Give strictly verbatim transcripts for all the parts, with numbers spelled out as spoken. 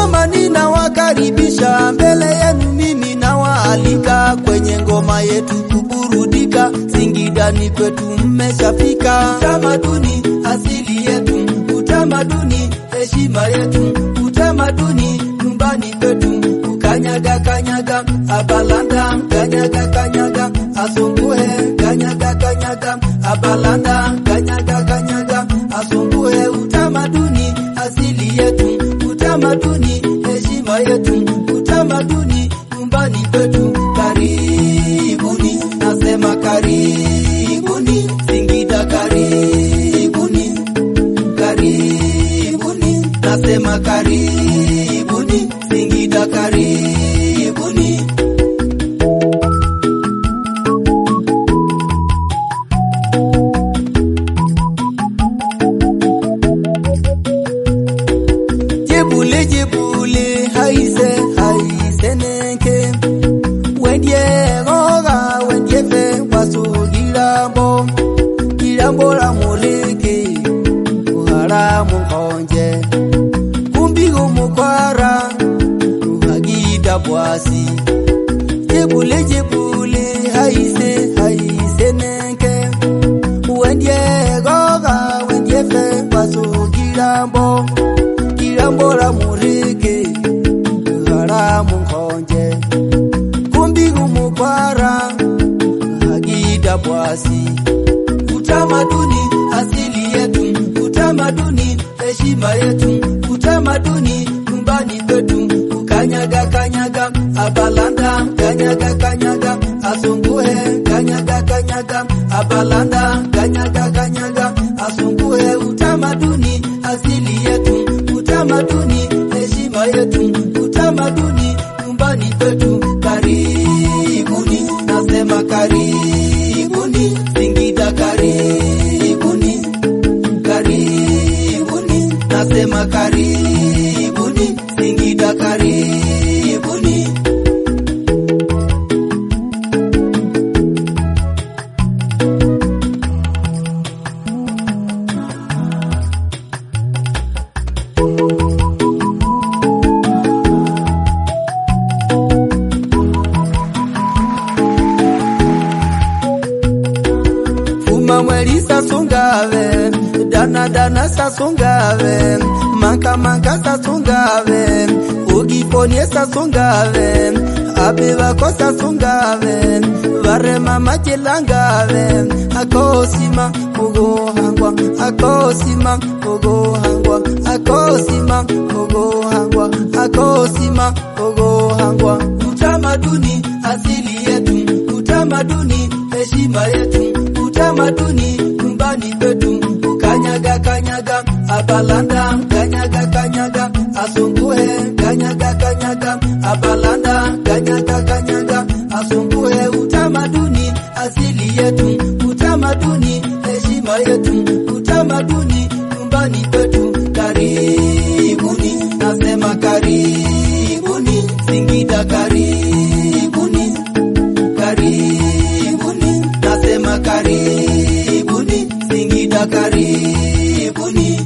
mama ninawakaribisha mbele yenu, mimi nawaalika kwenye ngoma yetu kuburudika. Singidani kwetu mmeshafika. Utamaduni asili yetu, utamaduni heshima yetu, utamaduni nyumbani kwetu. Kanyaga kanyaga abalanda, kanyaga kanyaga asumbuhe, kanyaga kanyaga abalanda, kanyaga kanyaga asumbuhe. Utamaduni asili yetu, utamaduni heshima yetu, utamaduni nyumbani kwetu. Karibuni, nasema karibuni Singida, karibuni, karibuni, nasema karibuni Singida, karibuni. Jebule jebule haise haise nenke, wendye goga wendye fe wasu girambo, girambo la muleke uhara mukonje, kumbigo mukwara uhagida bwasi. Jebule jebule haise haise nenke, wendye goga wendye fe wasu girambo, girambo la muleke uhara mukonje, kumbigo mukwara uhagida bwasi. Utamaduni asili yetu, utamaduni heshima yetu, utamaduni nyumbani kwetu. Kanyaga kanyaga abalanda, kanyaga kanyaga asumbuhe, kanyaga kanyaga abalanda, kanyaga kanyaga asumbuhe. Utamaduni asili yetu, utamaduni heshima yetu, utamaduni nyumbani kwetu. Karibuni, nasema karibuni Singida, karibuni, karibuni, nasema karibuni Singida, karibuni. Mweli sasungave, dana dana sasungave, manka manka sasungave, ugiponye sasungave, abeba ko sasungave, varema machelangave, akosima ugo hangwa, akosima ugo hangwa, akosima ugo hangwa, akosima ugo hangwa. Utamaduni asili yetu, utamaduni heshima yetu, utamaduni nyumbani kwetu. Kanyaga kanyaga abalanda, kanyaga kanyaga asumbuhe, kanyaga kanyaga abalanda, kanyaga kanyaga asumbuhe. Utamaduni asili yetu, utamaduni heshima yetu, utamaduni nyumbani kwetu. Karibuni, nasema karibuni Singida, karibuni, karibuni, nasema karibuni Singida, karibuni.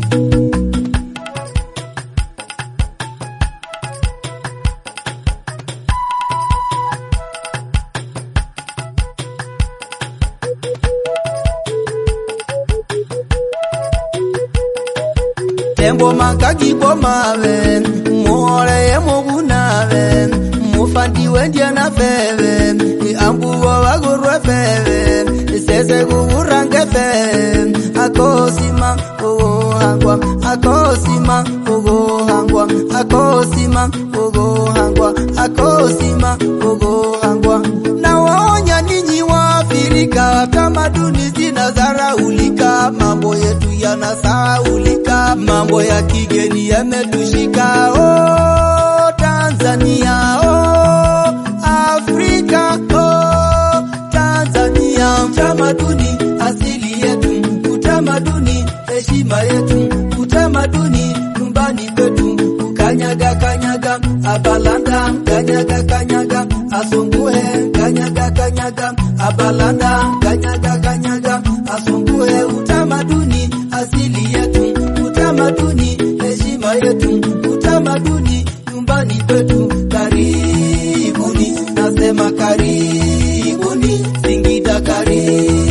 Tembo makaki bomave, muhore ye mugunave, mufandi wendya na feve, ambuvo wagurwe feve, sese gugurange feve. Akosima ugo hangwa, akosima ugo hangwa, akosima ugo hangwa, akosima ugo hangwa. Na waonya ninyi wa Afrika, tamaduni zinadharaulika, mambo yetu yanasahaulika, mambo ya kigeni yametushika. Oh Tanzania, oh Afrika, oh Tanzania. Utamaduni asili yetu, utamaduni heshima yetu, utamaduni nyumbani kwetu. Kanyaga kanyaga abalanda, kanyaga kanyaga asumbuhe, kanyaga kanyaga abalanda, kanyaga kanyaga asumbuhe. Utamaduni asili yetu, utamaduni heshima yetu, utamaduni Mary